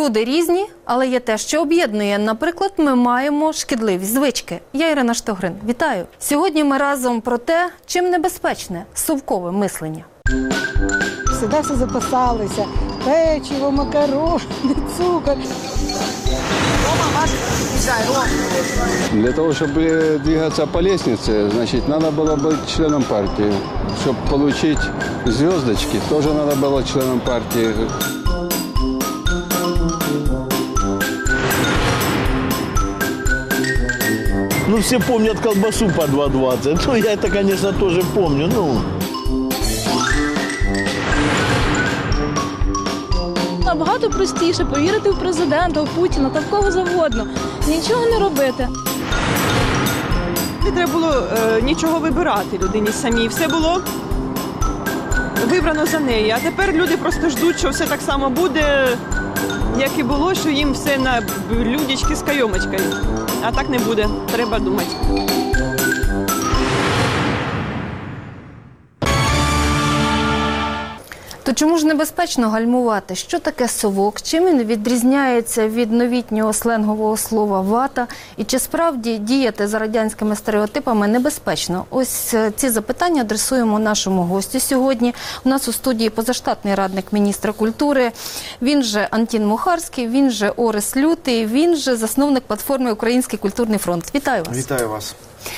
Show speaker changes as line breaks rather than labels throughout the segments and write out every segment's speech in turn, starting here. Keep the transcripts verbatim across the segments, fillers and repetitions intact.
Люди різні, але є те, що об'єднує. Наприклад, ми маємо шкідливі звички. Я Ірина Штогрин. Вітаю. Сьогодні ми разом про те, чим небезпечне совкове мислення.
Всегда все запасалися. Печиво, макарони, цукор.
Рома, Маша, приезжай, Рома.
Для того, чтобы двигаться по лестнице, значит, надо было быть членом партии. Чтобы получить звездочки, тоже надо было членом партии.
Ну, все помнят колбасу по два двадцать. Ну, я это, конечно, тоже помню. Ну...
Набагато простіше повірити в президента, в Путіна та в кого завгодно. Нічого не робити.
Не треба було е, нічого вибирати людині самій. Все було вибрано за неї. А тепер люди просто ждуть, що все так само буде, як і було, що їм все на блюдечки з кайомочкою. А так не буде. Треба думати.
То чому ж небезпечно гальмувати? Що таке совок? Чим він відрізняється від новітнього сленгового слова «вата»? І чи справді діяти за радянськими стереотипами небезпечно? Ось ці запитання адресуємо нашому гостю сьогодні. У нас у студії позаштатний радник міністра культури. Він же Антін Мухарський, він же Орес Лютий, він же засновник платформи «Український культурний фронт». Вітаю вас.
Вітаю вас.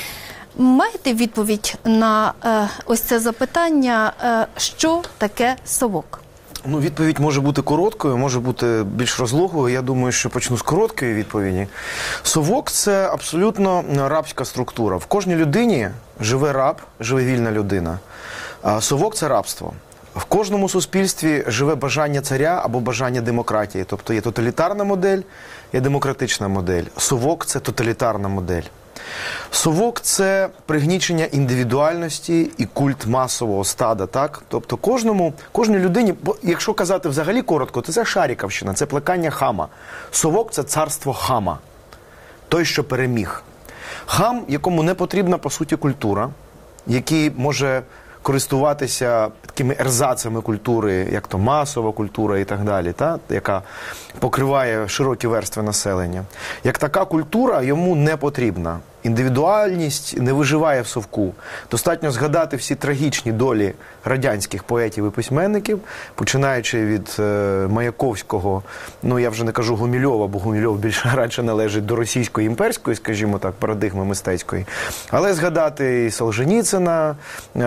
Маєте відповідь на е, ось це запитання, е, що таке совок?
Ну, відповідь може бути короткою, може бути більш розлогою. Я думаю, що почну з короткої відповіді. Совок – це абсолютно рабська структура. В кожній людині живе раб, живе вільна людина. А совок – це рабство. В кожному суспільстві живе бажання царя або бажання демократії. Тобто є тоталітарна модель, є демократична модель. Совок – це тоталітарна модель. Совок – це пригнічення індивідуальності і культ масового стада, так? Тобто кожному, кожній людині, якщо казати взагалі коротко, то це Шаріковщина, це плекання хама. Совок – це царство хама, той, що переміг. Хам, якому не потрібна, по суті, культура, який може користуватися такими ерзацами культури, як то масова культура і так далі, та? Яка покриває широкі верстви населення. Як така культура йому не потрібна. Індивідуальність не виживає в совку. Достатньо згадати всі трагічні долі радянських поетів і письменників, починаючи від е, Маяковського, ну я вже не кажу Гумільова, бо Гумільов більше радше належить до російської імперської, скажімо так, парадигми мистецької. Але згадати і Солженіцина, е,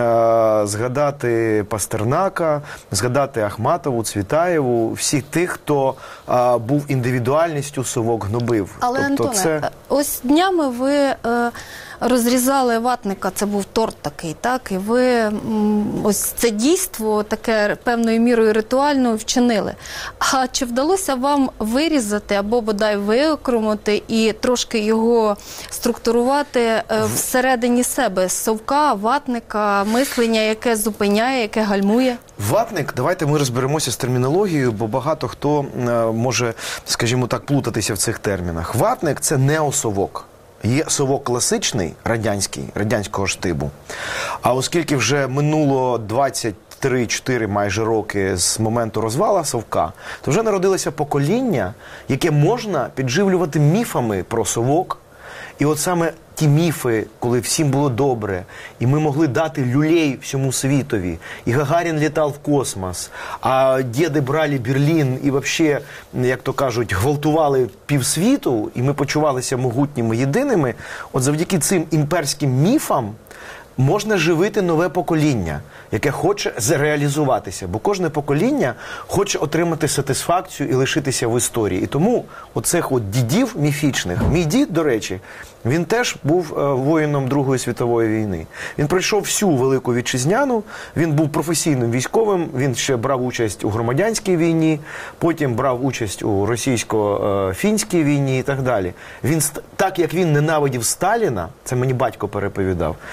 згадати Пастернака, згадати Ахматову, Цвітаєву, всіх тих, хто е, був індивідуальністю, совок гнобив.
Але,
тобто,
Антоне,
це...
ось днями ви е, розрізали ватника, це був торт такий, так? І ви м, ось це дійство таке певною мірою ритуально вчинили. А чи вдалося вам вирізати або бодай виокремити і трошки його структурувати е, всередині себе? Совка, ватника, мислення, яке зупиняє, яке гальмує?
Ватник, давайте ми розберемося з термінологією, бо багато хто е, може, скажімо так, плутатися в цих термінах. Ватник – це неосовок. Є совок класичний, радянський, радянського штибу. А оскільки вже минуло двадцять три чотири майже роки з моменту розвала совка, то вже народилося покоління, яке можна підживлювати міфами про совок. І от саме ті міфи, коли всім було добре, і ми могли дати люлей всьому світові, і Гагарін літав в космос, а діди брали Берлін і взагалі, як то кажуть, гвалтували півсвіту, і ми почувалися могутніми, єдиними, от завдяки цим імперським міфам можна живити нове покоління, яке хоче зреалізуватися. Бо кожне покоління хоче отримати сатисфакцію і лишитися в історії. І тому оцих от дідів міфічних, мій дід, до речі, він теж був е, воїном Другої світової війни. Він пройшов всю Велику Вітчизняну, він був професійним військовим, він ще брав участь у громадянській війні, потім брав участь у російсько-фінській війні і так далі. Він, так як він ненавидів Сталіна, це мені батько переповідав, мало хто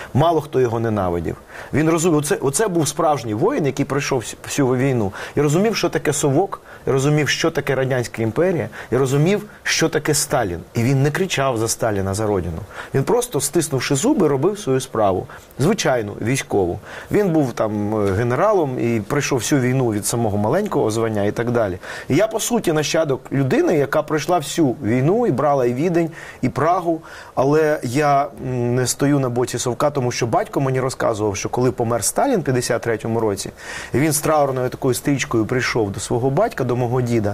хто його ненавидів. Він розумів, оце, оце був справжній воїн, який пройшов всю війну. І розумів, що таке совок, і розумів, що таке Радянська імперія, і розумів, що таке Сталін. І він не кричав за Сталіна, за родину. Він просто, стиснувши зуби, робив свою справу. Звичайну, військову. Він був там генералом і пройшов всю війну від самого маленького звання і так далі. І я, по суті, нащадок людини, яка пройшла всю війну і брала і Відень, і Прагу. Але я не стою на боці совка, тому що батько мені розказував, що коли помер Сталін в п'ятдесят третьому році, він з траурною такою стрічкою прийшов до свого батька, до мого діда,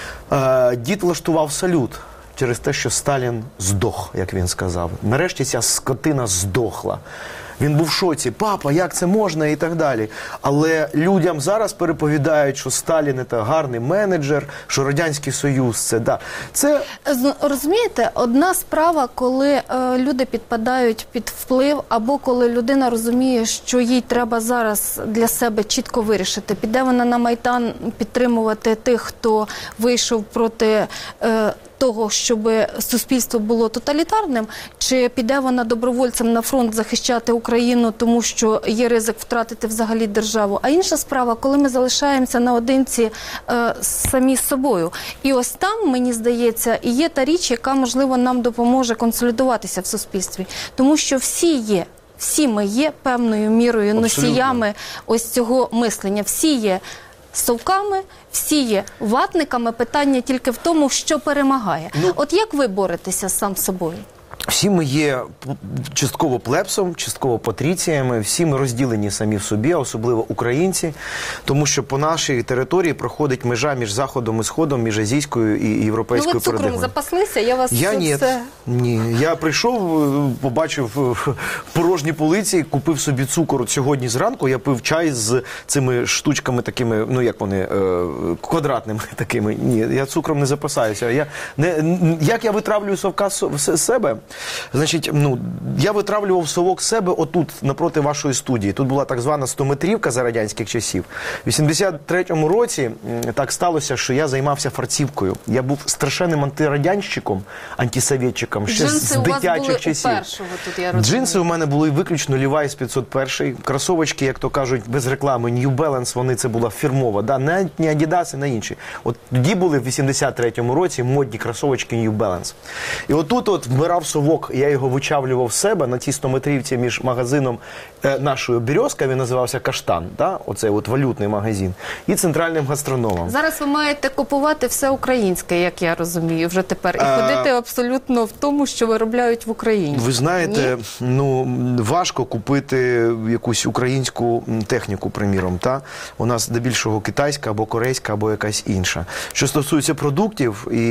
дід влаштував салют через те, що Сталін здох, як він сказав. Нарешті ця скотина здохла. Він був в шоці. Папа, як це можна? І так далі. Але людям зараз переповідають, що Сталін – це гарний менеджер, що Радянський Союз – це, да. Це...
Розумієте, одна справа, коли е, люди підпадають під вплив, або коли людина розуміє, що їй треба зараз для себе чітко вирішити, піде вона на Майдан підтримувати тих, хто вийшов проти е, того, щоб суспільство було тоталітарним, чи піде вона добровольцем на фронт захищати Україну, тому що є ризик втратити взагалі державу. А інша справа, коли ми залишаємося наодинці е, самі з собою. І ось там, мені здається, і є та річ, яка, можливо, нам допоможе консолідуватися в суспільстві. Тому що всі є, всі ми є певною мірою носіями ось цього мислення. Всі є совками, всі є ватниками, питання тільки в тому, що перемагає. Ну, от як ви боретеся сам з собою?
Всі ми є частково плебсом, частково патріціями, всі ми розділені самі в собі, особливо українці, тому що по нашій території проходить межа між Заходом і Сходом, між азійською і європейською
парадигмою. Ну ви цукром запаслися, я вас
я ні,
все...
ні. Я прийшов, побачив порожні полиці, купив собі цукор. От сьогодні зранку я пив чай з цими штучками такими, ну як вони, квадратними такими. Ні, я цукром не запасаюся. Я не, як я витравлюю совка з себе? Значить, ну, я витравлював совок себе отут, напроти вашої студії. Тут була так звана стометрівка за радянських часів. В вісімдесят третьому році так сталося, що я займався фарцівкою. Я був страшенним антирадянщиком, антисовєтчиком ще
Джинси
з дитячих часів.
Першого, тут, я розумію.
Джинси у мене були виключно Levi's п'ятсот один. Кросовочки, як то кажуть, без реклами, New Balance, вони це була фірмова. Да? Не, не Adidas, не інші. От тоді були в вісімдесят третьому році модні кросовочки New Balance. І отут от вмирав совок, я його вичавлював в себе на тій стометрівці між магазином е, нашою «Березка», він називався «Каштан», да? Оцей от валютний магазин, і центральним гастрономом.
Зараз ви маєте купувати все українське, як я розумію, вже тепер, і
А...
ходити абсолютно в тому, що виробляють в Україні.
Ви знаєте, Ні? ну, важко купити якусь українську техніку, приміром, та? У нас здебільшого китайська або корейська, або якась інша. Що стосується продуктів, і,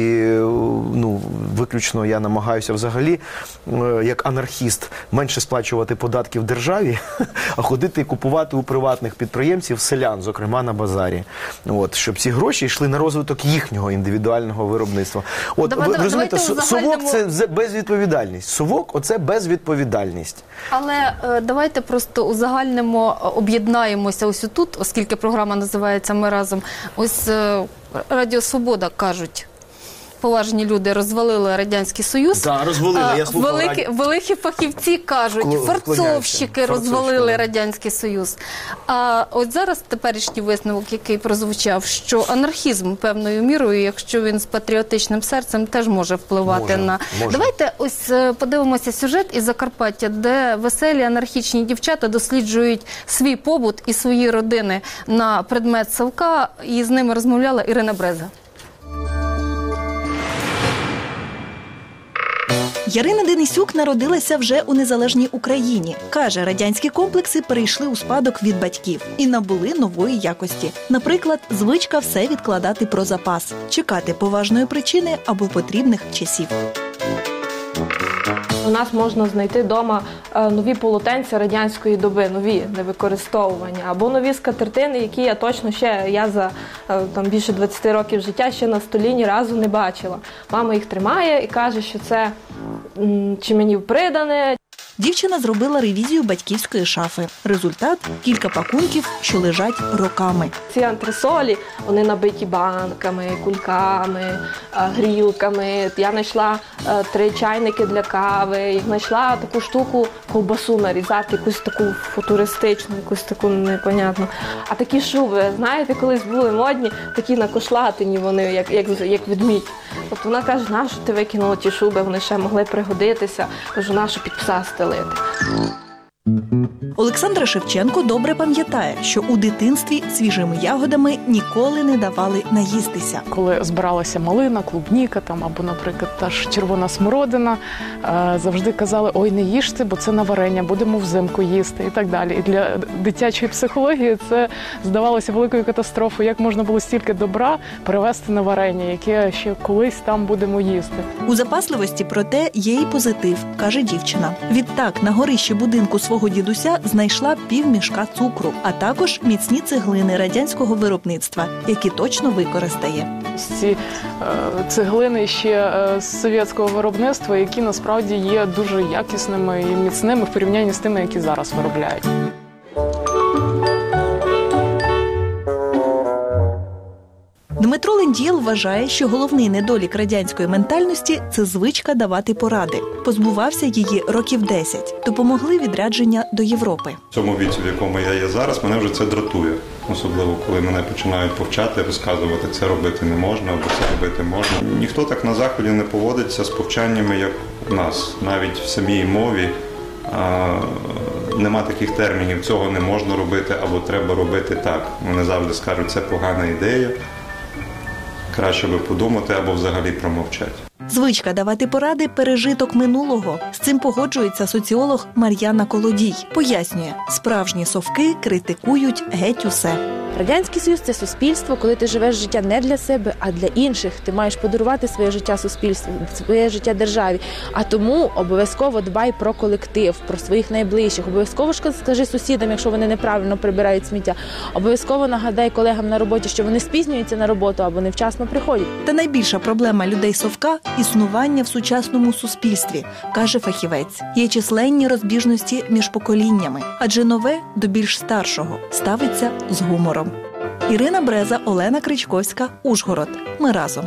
ну, виключно я намагаюся взагалі, як анархіст, менше сплачувати податків державі, а ходити і купувати у приватних підприємців, селян, зокрема на базарі. От, щоб ці гроші йшли на розвиток їхнього індивідуального виробництва. От,
Давай,
ви розумієте,
загальному...
совок – це безвідповідальність. Совок – оце безвідповідальність.
Але е, давайте просто узагальнимо, об'єднаємося ось тут, оскільки програма називається «Ми разом». Ось е, Радіо Свобода кажуть, поважні люди розвалили Радянський Союз.
Так, розвалили, я слухав.
Великі, великі фахівці кажуть, фарцовщики розвалили Радянський Союз. А от зараз теперішній висновок, який прозвучав, що анархізм певною мірою, якщо він з патріотичним серцем, теж може впливати
може,
на...
Може.
Давайте ось подивимося сюжет із Закарпаття, де веселі анархічні дівчата досліджують свій побут і свої родини на предмет совка, і з ними розмовляла Ірина Бреза.
Ярина Денисюк народилася вже у незалежній Україні. Каже, радянські комплекси перейшли у спадок від батьків і набули нової якості. Наприклад, звичка все відкладати про запас, чекати поважної причини або потрібних часів.
У нас можна знайти вдома нові полотенця радянської доби, нові, невикористовувані, або нові скатертини, які я точно ще, я за там, більше двадцяти років життя ще на столі ні разу не бачила. Мама їх тримає і каже, що це м, чи мені придане.
Дівчина зробила ревізію батьківської шафи. Результат – кілька пакунків, що лежать роками.
Ці антресолі, вони набиті банками, кульками, грілками. Я знайшла три чайники для кави, і знайшла таку штуку ковбасу нарізати, якусь таку футуристичну, якусь таку непонятну. А такі шуби, знаєте, колись були модні, такі накошлатені вони, як, як, як ведмідь. Тобто вона каже, нащо ти викинула ті шуби, вони ще могли пригодитися. Кажу, нащо під пса стелити.
Олександра Шевченко добре пам'ятає, що у дитинстві свіжими ягодами ніколи не давали наїстися.
Коли збиралася малина, клубніка там, або, наприклад, та ж червона смородина, завжди казали, ой, не їжте, бо це на варення, будемо взимку їсти і так далі. І для дитячої психології це здавалося великою катастрофою, як можна було стільки добра перевести на варення, яке ще колись там будемо їсти.
У запасливості, проте, є і позитив, каже дівчина. Відтак, на горищі будинку свого дідуся знайшла півмішка цукру, а також міцні цеглини радянського виробництва, які точно використає.
Ці е, цеглини ще е, з совєтського виробництва, які насправді є дуже якісними і міцними в порівнянні з тими, які зараз виробляють.
Дмитро Лендієл вважає, що головний недолік радянської ментальності – це звичка давати поради. Позбувався її років десять. Допомогли відрядження до Європи.
В цьому віці, в якому я є зараз, мене вже це дратує. Особливо, коли мене починають повчати, розказувати, це робити не можна, або це робити можна. Ніхто так на Заході не поводиться з повчаннями, як у нас. Навіть в самій мові а, нема таких термінів, цього не можна робити, або треба робити так. Вони завжди скажуть, це погана ідея. Краще би подумати або взагалі промовчати.
Звичка давати поради – пережиток минулого. З цим погоджується соціолог Мар'яна Колодій. Пояснює, справжні совки критикують геть усе.
Радянський Союз – це суспільство, коли ти живеш життя не для себе, а для інших. Ти маєш подарувати своє життя суспільству, своє життя державі. А тому обов'язково дбай про колектив, про своїх найближчих. Обов'язково скажи сусідам, якщо вони неправильно прибирають сміття. Обов'язково нагадай колегам на роботі, що вони спізнюються на роботу або невчасно приходять.
Та найбільша проблема людей-совка – існування в сучасному суспільстві, каже фахівець. Є численні розбіжності між поколіннями, адже нове до більш старшого ставиться з гумором. Ірина Бреза, Олена Кричковська, Ужгород. Ми разом.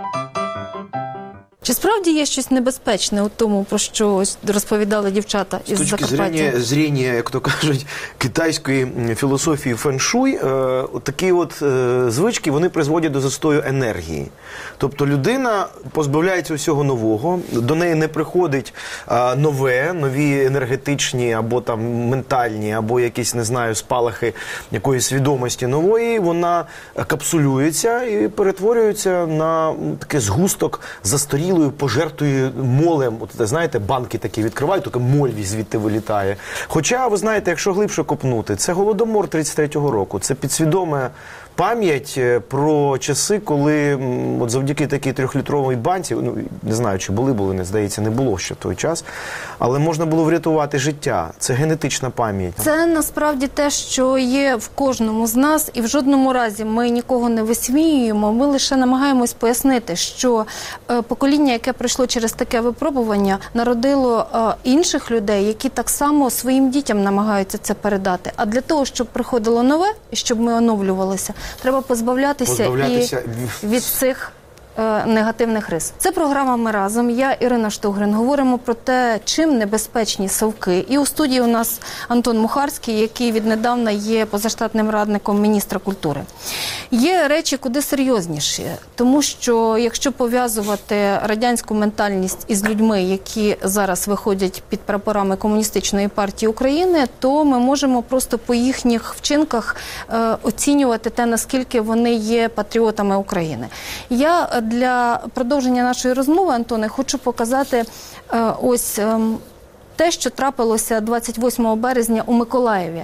Чи справді є щось небезпечне у тому, про що ось розповідали дівчата із Закарпаття?
З точки зрення, зрення, як то кажуть, китайської філософії фен-шуй, е, такі от е, звички, вони призводять до застою енергії. Тобто людина позбавляється усього нового, до неї не приходить е, нове, нові енергетичні або там ментальні, або якісь, не знаю, спалахи якоїсь свідомості нової, вона капсулюється і перетворюється на такий згусток застарілої, пожертвою молем. От, знаєте, банки такі відкривають, тільки моль звідти вилітає. Хоча, ви знаєте, якщо глибше копнути, це Голодомор тридцять третього року, це підсвідоме пам'ять про часи, коли от завдяки такій трьохлітровій банці, ну, не знаю, чи були, були, не здається, не було ще в той час, але можна було врятувати життя. Це генетична пам'ять.
Це насправді те, що є в кожному з нас, і в жодному разі ми нікого не висміюємо, ми лише намагаємось пояснити, що покоління, яке пройшло через таке випробування, народило інших людей, які так само своїм дітям намагаються це передати. А для того, щоб приходило нове, і щоб ми оновлювалися, треба позбавлятися, позбавлятися... І від цих е, негативних рис. Це програма «Ми разом». Я, Ірина Штугрин. Говоримо про те, чим небезпечні совки. І у студії у нас Антон Мухарський, який віднедавна є позаштатним радником міністра культури. Є речі куди серйозніші, тому що якщо пов'язувати радянську ментальність із людьми, які зараз виходять під прапорами Комуністичної партії України, то ми можемо просто по їхніх вчинках е, оцінювати те, наскільки вони є патріотами України. Я для продовження нашої розмови, Антоне, хочу показати е, ось е, те, що трапилося двадцять восьмого березня у Миколаєві.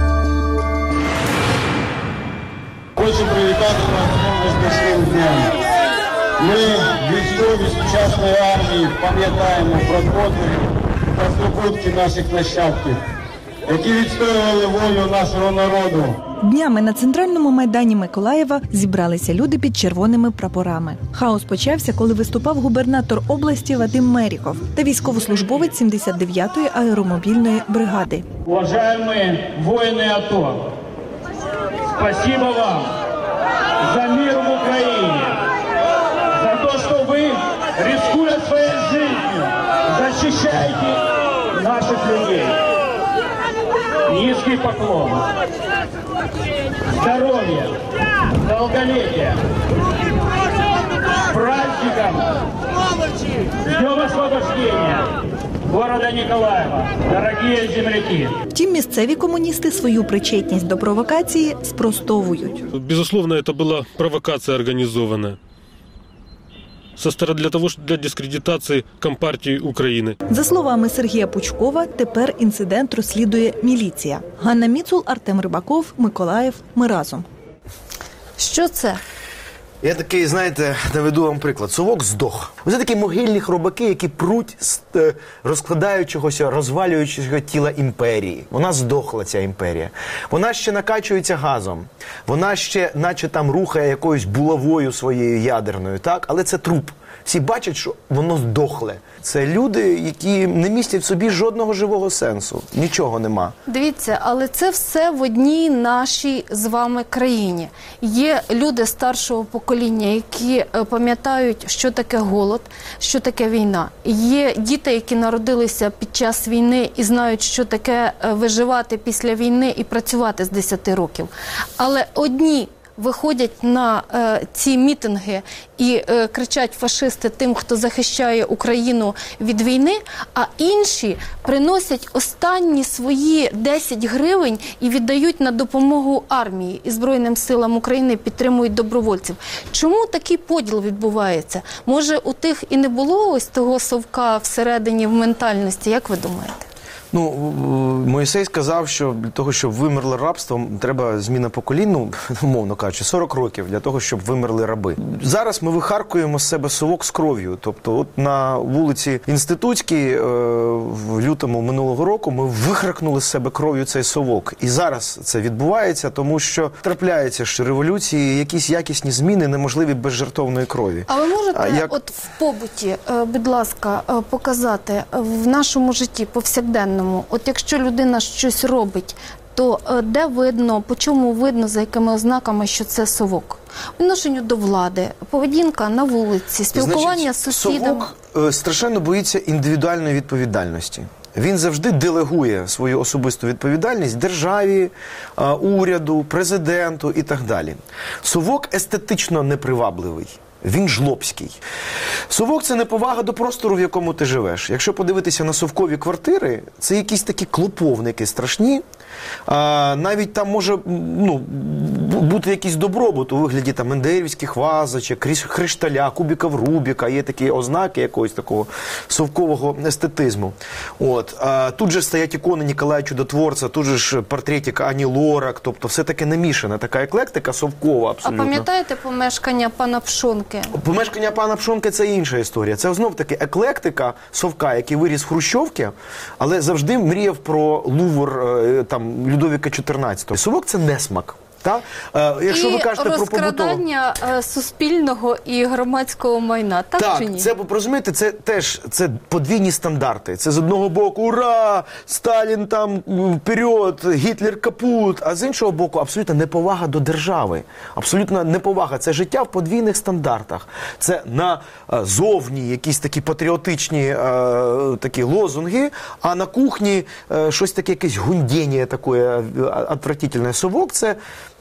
Хочу привітати вас з Небесним днем. Ми, військові сучасної армії, пам'ятаємо про подвиг та здобутки наших нащадків. які відстоювали волю нашого народу.
Днями на центральному майдані Миколаєва зібралися люди під червоними прапорами. Хаос почався, коли виступав губернатор області Вадим Меріхов та військовослужбовець сімдесят дев'ятої аеромобільної бригади.
Уважаемые воины АТО, спасибо вам за мир в Украине, за то, что вы, рискуя своей жизнью, защищаете наших людей. Низкий поклон. Здоровья, долголетия, с праздником, с Днем Освобождения города Николаева, дорогие земляки.
Втім, місцеві комуністи свою причетність до провокації спростовують.
Безусловно, это была провокация организованная со стороны для того, для дискредитации Компартии України.
За словами Сергія Пучкова, тепер інцидент розслідує міліція. Ганна Міцул, Артем Рибаков, Миколаїв. Ми разом.
Що це?
Я такий, знаєте, наведу вам приклад. Совок здох. Ось такі могильні хробаки, які пруть з е, розкладаючогося, розвалюючого тіла імперії. Вона здохла, ця імперія. Вона ще накачується газом. Вона ще, наче там, рухає якоюсь булавою своєю ядерною, так? Але це труп. Всі бачать, що воно здохле. Це люди, які не містять в собі жодного живого сенсу. Нічого нема.
Дивіться, але це все в одній нашій з вами країні. Є люди старшого покоління, які е, пам'ятають, що таке голод, що таке війна. Є діти, які народилися під час війни і знають, що таке е, виживати після війни і працювати з десяти років. Але одні виходять на е, ці мітинги і е, кричать фашисти тим, хто захищає Україну від війни, а інші приносять останні свої десять гривень і віддають на допомогу армії і Збройним силам України, підтримують добровольців. Чому такий поділ відбувається? Може, у тих і не було ось того совка всередині в ментальності, як ви думаєте?
Ну, Мойсей сказав, що для того, щоб вимерло рабство, треба зміна поколінь, ну, умовно кажучи, сорок років для того, щоб вимерли раби. Зараз ми вихаркуємо з себе совок з кров'ю. Тобто, от на вулиці Інститутській в лютому минулого року ми вихаркнули з себе кров'ю цей совок. І зараз це відбувається, тому що трапляється, що революції, якісь якісні зміни неможливі без жертовної крові.
А ви можете
а як...
от в побуті, будь ласка, показати в нашому житті повсякденному, от якщо людина щось робить, то де видно, по чому видно, за якими ознаками, що це совок? Відношенню до влади, поведінка на вулиці, спілкування з сусідами.
Совок страшенно боїться індивідуальної відповідальності. Він завжди делегує свою особисту відповідальність державі, уряду, президенту і так далі. Совок естетично непривабливий. Він жлобський. Совок – це неповага до простору, в якому ти живеш. Якщо подивитися на совкові квартири, це якісь такі клоповники страшні. А, навіть там може ну, бути якийсь добробут у вигляді там ендеївських вазочок, хришталя, кубиків Рубіка. Є такі ознаки якогось такого совкового естетизму. От. А, тут же стоять ікони Ніколая Чудотворця, тут же ж портретик Ані Лорак. Тобто все таке намішане, така еклектика совкова абсолютно.
А пам'ятаєте помешкання пана Пшонки?
Помешкання пана Пшонки – це інша історія. Це знов-таки еклектика совка, який виріс в Хрущовці, але завжди мріяв про Лувр там, Людовіка чотирнадцятого. Совок – це несмак. Та? Е, якщо
і
ви кажете про
розкрадання побутову... суспільного і громадського майна, так, так чи ні?
Так, це, розумієте, це теж це подвійні стандарти. Це з одного боку, ура, Сталін там вперед, Гітлер капут, а з іншого боку, абсолютно неповага до держави. Абсолютно неповага. Це життя в подвійних стандартах. Це на е, зовні якісь такі патріотичні е, такі лозунги, а на кухні е, щось таке, якесь гундєння таке отвратительне. Совок – це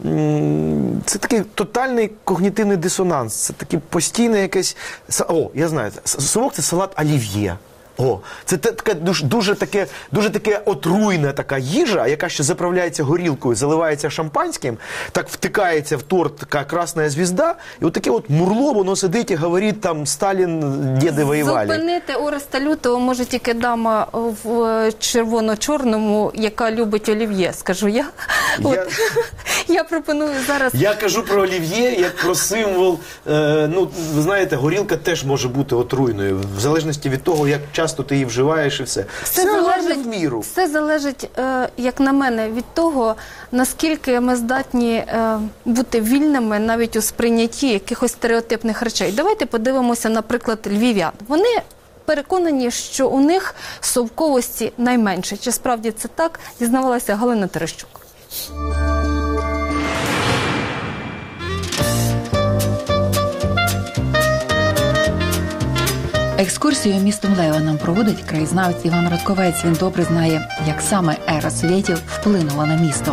Це такий тотальний когнітивний дисонанс. Це таке постійне якесь... О, я знаю, совок – це салат олів'є. О, це таке дуже, дуже таке, дуже таке отруйна така їжа, яка ще заправляється горілкою, заливається шампанським, так втикається в торт така красна звізда, і от таке от мурло, воно сидить і говорить там Сталін, діди воювали.
Зупинити Ореста Лютого може тільки дама в червоно-чорному, яка любить олів'є, скажу я.
я...
От. Я пропоную зараз...
Я кажу про олів'є як про символ. Е, ну, ви знаєте, горілка теж може бути отруйною, в залежності від того, як часто ти її вживаєш і все.
Все,
все
залежить,
в міру.
Все залежить, е, як на мене, від того, наскільки ми здатні е, бути вільними навіть у сприйнятті якихось стереотипних речей. Давайте подивимося, наприклад, львів'ян. Вони переконані, що у них совковості найменше. Чи справді це так, дізнавалася Галина Терещук.
Екскурсію містом Лева нам проводить краєзнавець Іван Радковець. Він добре знає, як саме ера совєтів вплинула на місто.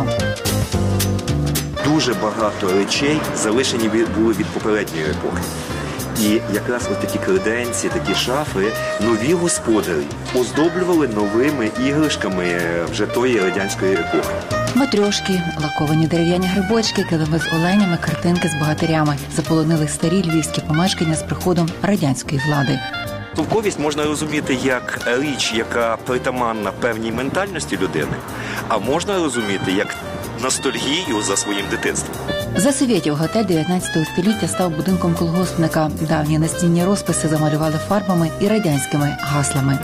Дуже багато речей залишені були від попередньої епохи. І якраз ось такі креденці, такі шафи, нові господарі оздоблювали новими іграшками вже тої радянської епохи.
Матрьошки, лаковані дерев'яні грибочки, килими з оленями, картинки з богатирями заполонили старі львівські помешкання з приходом радянської влади.
Совковість можна розуміти як річ, яка притаманна певній ментальності людини, а можна розуміти як ностальгію за своїм дитинством.
За совєтів готель дев'ятнадцятого століття став будинком колгоспника. Давні настінні розписи замалювали фарбами і радянськими гаслами.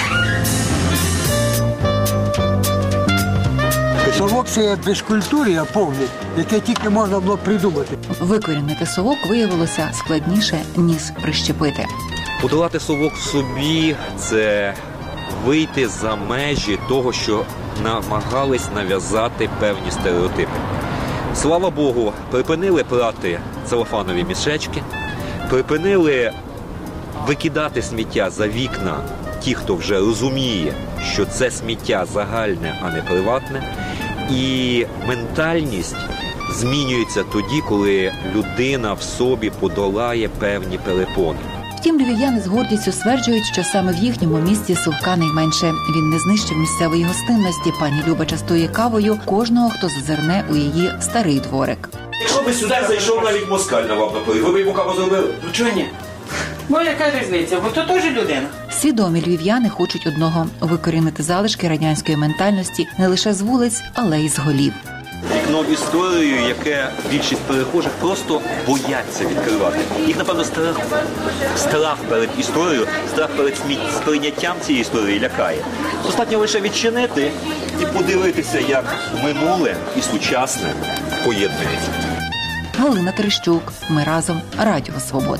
Совок – це безкультур'я повне, яке тільки можна було придумати.
Викорінити совок виявилося складніше, ніж прищепити.
Подолати совок в собі – це вийти за межі того, що намагались нав'язати певні стереотипи. Слава Богу, припинили прати целофанові мішечки, припинили викидати сміття за вікна ті, хто вже розуміє, що це сміття загальне, а не приватне. І ментальність змінюється тоді, коли людина в собі подолає певні перепони.
Втім, львів'яни з гордістю стверджують, що саме в їхньому місті совка найменше. Він не знищив місцевої гостинності. Пані Люба частує кавою кожного, хто зазирне у її старий дворик.
Якщо би сюди зайшов навіть москаль на вам напої, ви б йому каву зробили?
Ну чого ні? Бо яка різниця? Бо то теж людина.
Свідомі львів'яни хочуть одного – викорінити залишки радянської ментальності не лише з вулиць, але й з голів.
Вікно в історію, яке більшість перехожих просто бояться відкривати. Їх, напевно, страх, страх перед історією, страх перед сприйняттям цієї історії лякає. Достатньо лише відчинити і подивитися, як минуле і сучасне поєднуються.
Галина Терещук. Ми разом. Радіо Свобода.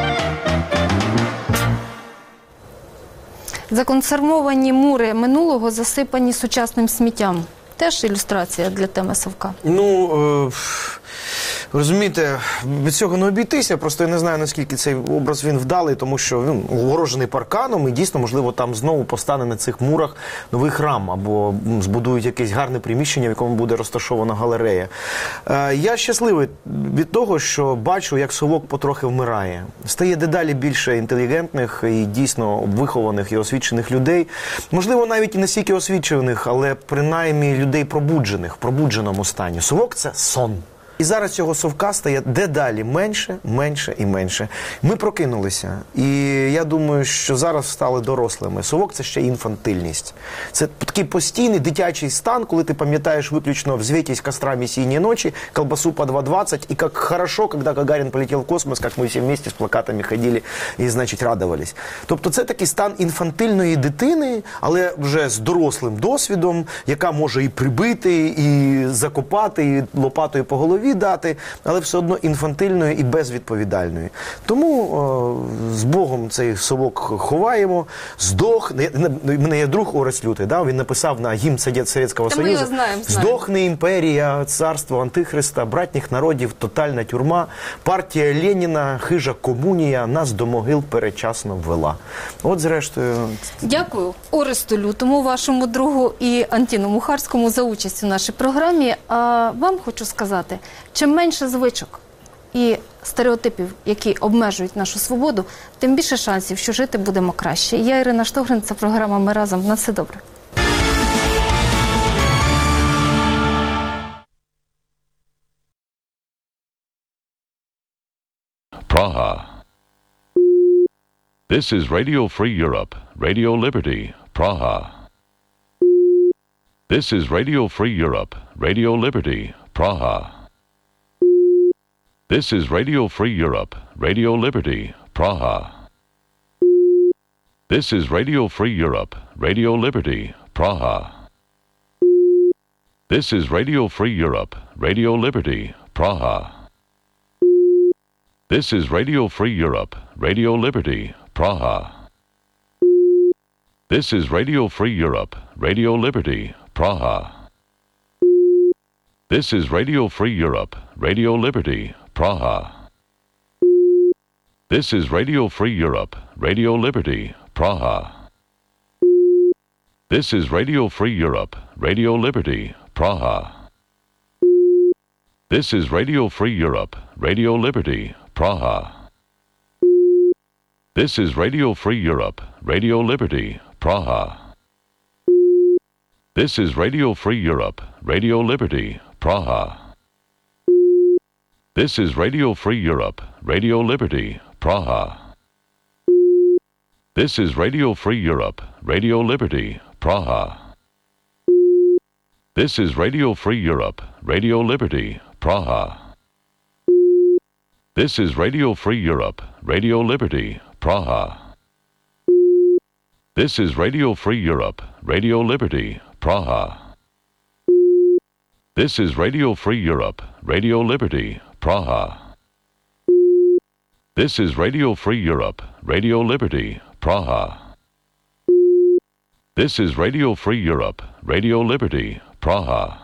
Законсервовані мури минулого засипані сучасним сміттям. Теж ілюстрація для теми совка.
Ну, е, розумієте, від цього не обійтися, просто я не знаю, наскільки цей образ він вдалий, тому що він огорожений парканом і дійсно, можливо, там знову постане на цих мурах новий храм або збудують якесь гарне приміщення, в якому буде розташована галерея. Е, я щасливий від того, що бачу, як совок потрохи вмирає. Стає дедалі більше інтелігентних і дійсно вихованих і освічених людей. Можливо, навіть і не стільки освічених, але принаймні людей пробуджених, в пробудженому стані. Совок – це сон. І зараз цього совка стає дедалі менше, менше і менше. Ми прокинулися. І я думаю, що зараз стали дорослими. Совок – це ще інфантильність. Це такий постійний дитячий стан, коли ти пам'ятаєш виключно «Взвейтесь кострами синей ночи», «Колбасу по два двадцать» и как хорошо, когда Гагарин полетел в космос, как мы все вместе с плакатами ходили і, значить, радувались. Тобто це такий стан інфантильної дитини, але вже з дорослим досвідом, яка може і прибити, і закопати, і лопатою по голові дати, але все одно інфантильною і безвідповідальною. Тому о, з Богом цей совок ховаємо, здох. У мене є друг Орест Лютий, да? Він написав на гімн Совєтського
Та
Союзу:
знаємо,
«Здохне імперія, царство антихриста, братніх народів, тотальна тюрма, партія Леніна, хижа комунія нас до могил передчасно ввела». От зрештою...
Дякую Оресту Лютому, вашому другу, і Антіну Мухарському за участь у нашій програмі. А вам хочу сказати, чим менше звичок і стереотипів, які обмежують нашу свободу, тим більше шансів, що жити будемо краще. Я Ірина Штогрин, це програма «Ми разом». На все добре.
Praha. This is Radio Free Europe, Radio Liberty, Praha. This is Radio Free Europe, Radio Liberty, Praha. This is Radio Free Europe, Radio Liberty, Praha. This is Radio Free Europe, Radio Liberty, Praha. This is Radio Free Europe, Radio Liberty, Praha. This is Radio Free Europe, Radio Liberty, Praha. This is Radio Free Europe, Radio Liberty, Praha. This is Radio Free Europe, Radio Liberty, Praha. This is Radio Free Europe, Radio Liberty, Praha. This is Radio Free Europe, Radio Liberty, Praha. This is Radio Free Europe, Radio Liberty, Praha. This is Radio Free Europe, Radio Liberty, Praha. This is Radio Free Europe, Radio Liberty, Praha. This is Radio Free Europe, Radio Liberty, Praha. This is Radio Free Europe, Radio Liberty, Praha. This is Radio Free Europe, Radio Liberty, Praha. This is Radio Free Europe, Radio Liberty, Praha. This is Radio Free Europe, Radio Liberty, Praha. This is Radio Free Europe, Radio Liberty, Praha. This is Radio Free Europe, Radio Liberty, Praha. This is Radio Free Europe, Radio Liberty, Praha.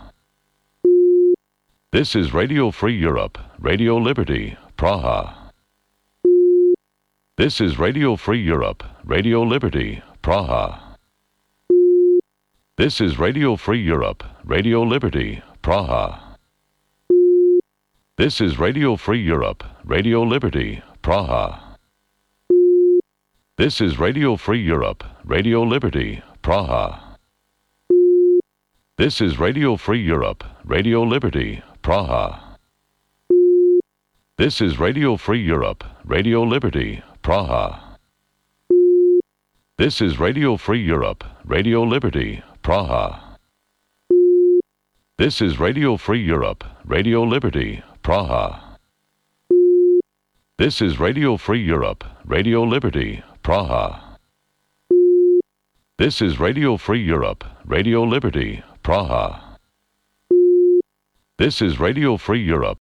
This is Radio Free Europe, Radio Liberty, Praha. This is Radio Free Europe, Radio Liberty, Praha. This is Radio Free Europe, Radio Liberty, Praha. This is Radio Free Europe, Radio Liberty, Praha. This is Radio Free Europe, Radio Liberty, Praha. This is Radio Free Europe, Radio Liberty, Praha. This is Radio Free Europe, Radio Liberty, Praha. This is Radio Free Europe, Radio Liberty, Praha. This is Radio Free Europe, Radio Liberty, Praha. This is Radio Free Europe, Radio Liberty, Praha. This is Radio Free Europe, Radio Liberty, Praha. This is Radio Free Europe,